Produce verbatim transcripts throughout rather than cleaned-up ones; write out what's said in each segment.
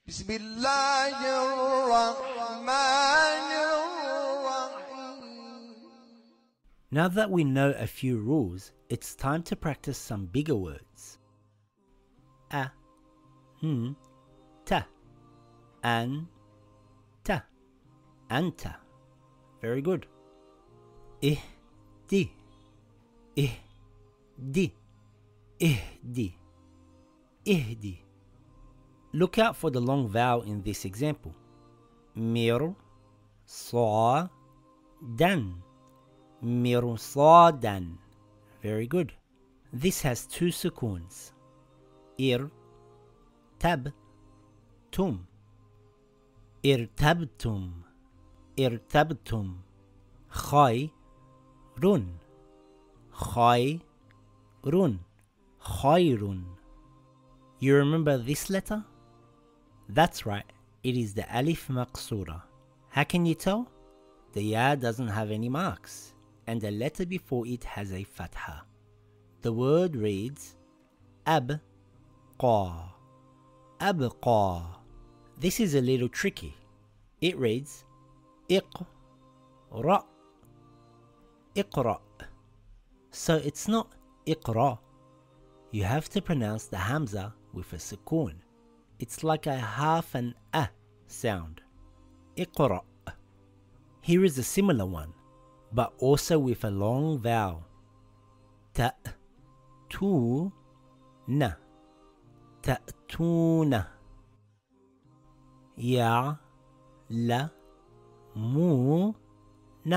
بسم الله الرحمن الرحيم. Now that we know a few rules, it's time to practice some bigger words. A, n, ta, an, ta, anta. Very good. I, di, I, di, ihdi, ihdi. Look out for the long vowel in this example. Mir, sa, dan. Mirsadan. Very good. This has two sukoons. Ir, tab, tum. Irtabtum. Irtabtum. Khai, run. Khai, run. Khairun. You remember this letter? That's right, it is the alif maqsura. How can you tell? The ya doesn't have any marks, and the letter before it has a fatha. The word reads abqa. Abqa. This is a little tricky. It reads iqra. Iqra. So it's not iqra. You have to pronounce the hamza with a sukoon. It's like a half an a sound. Iqra. Here is a similar one, but also with a long vowel. Ta, tu, na. Ta'tuna. Ya, la, mu, na.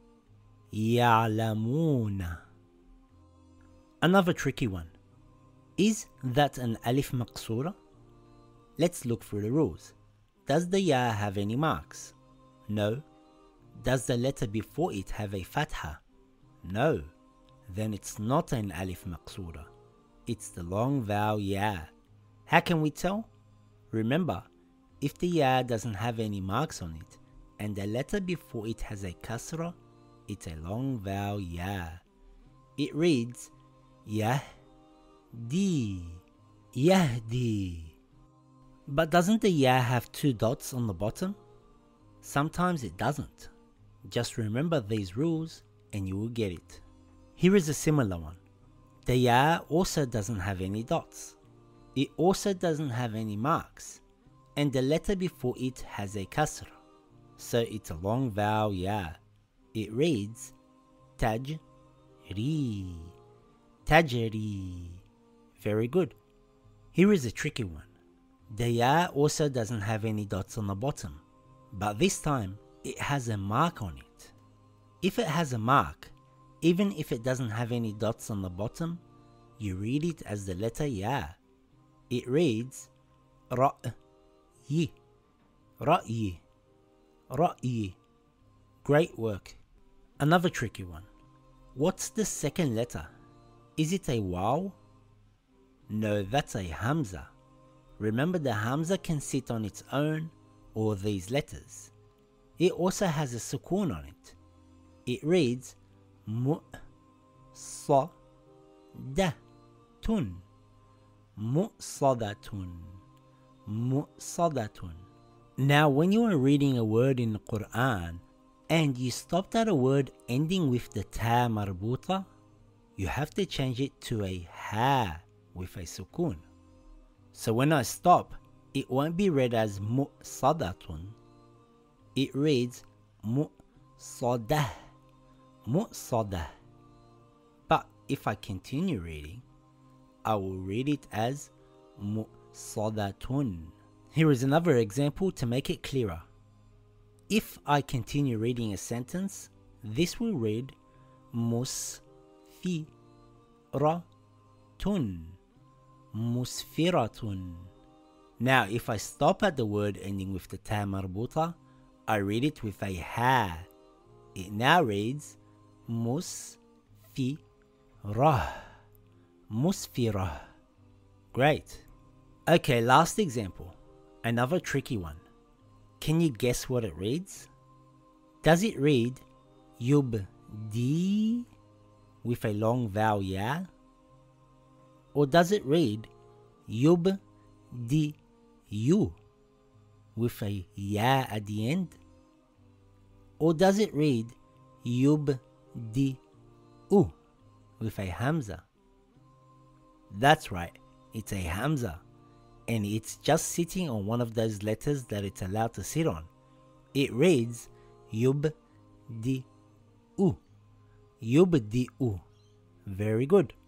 Ya'lamuna. Another tricky one. Is that an alif maqsura? Let's look through the rules. Does the ya have any marks? No. Does the letter before it have a fatha? No. Then it's not an alif maqsura. It's the long vowel ya. How can we tell? Remember, if the ya doesn't have any marks on it and the letter before it has a kasra, it's a long vowel ya. It reads yahdi. Yahdi. But doesn't the ya have two dots on the bottom? Sometimes it doesn't. Just remember these rules and you will get it. Here is a similar one. The ya also doesn't have any dots. It also doesn't have any marks. And the letter before it has a kasra. So it's a long vowel ya. It reads tajri. Tajri. Very good. Here is a tricky one. The ya also doesn't have any dots on the bottom, but this time it has a mark on it. If it has a mark, even if it doesn't have any dots on the bottom, you read it as the letter ya. It reads ra'yi. Ra'yi. Ra'yi. Great work. Another tricky one. What's the second letter? Is it a waw? No, that's a hamza. Remember, the hamza can sit on its own or these letters. It also has a sukoon on it. It reads mu'sadatun. Mu'sadatun. Mu'sadatun. Now, when you are reading a word in the Quran and you stopped at a word ending with the ta marbuta, you have to change it to a ha with a sukoon. So when I stop, it won't be read as mu'sadatun. It reads mu'sadah. Mu'sadah. But if I continue reading, I will read it as mu'sadatun. Here is another example to make it clearer. If I continue reading a sentence, this will read musfiratun. Musfiratun. Now, if I stop at the word ending with the ta marbuta, I read it with a ha. It now reads musfirah. Musfirah. Great. Okay, last example. Another tricky one. Can you guess what it reads? Does it read yubdi with a long vowel ya? Or does it read yub di you with a ya at the end? Or does it read yubdi'u with a hamza? That's right, it's a hamza, and it's just sitting on one of those letters that it's allowed to sit on. It reads yubdi'u. Yubdi'u. Very good.